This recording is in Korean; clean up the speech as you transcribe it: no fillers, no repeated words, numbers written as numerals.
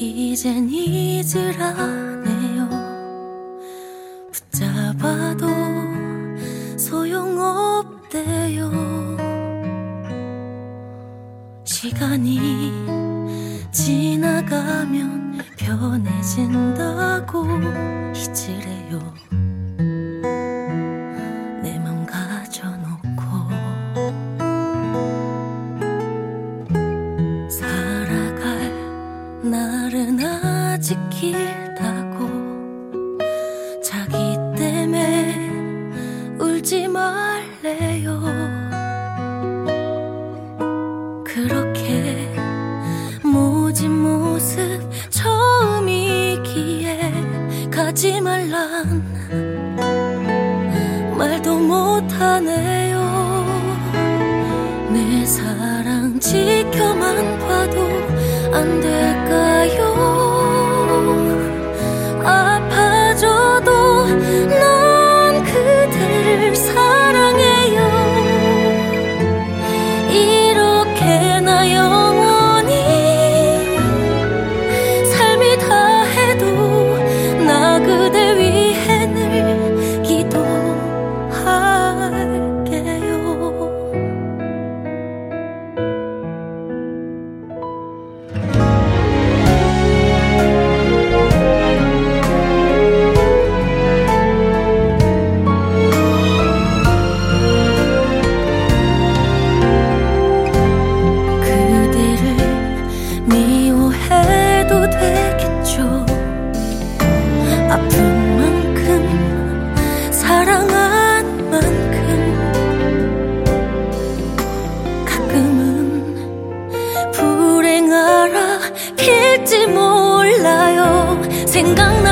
이젠 잊으라네요. 붙잡아도 소용없대요. 시간이 지나가면 편해진다고 잊으래요. 내 맘 가져놓고 살아갈 날은 아직 길다고 자기 때문에 울지 말래요. 그렇게 모진 모습 처음이기에 가지 말란 말도 못하네요. 내 사랑 지켜만 봐도 안 될까요? 아파져도 난 그대를 사랑해요. 이렇게나 영원히 삶이 다 해도 나 그대 위해 늘 기도할게요. 미워해도 되겠죠. 아픈 만큼 사랑한 만큼 가끔은 불행하라 필지 몰라요. 생각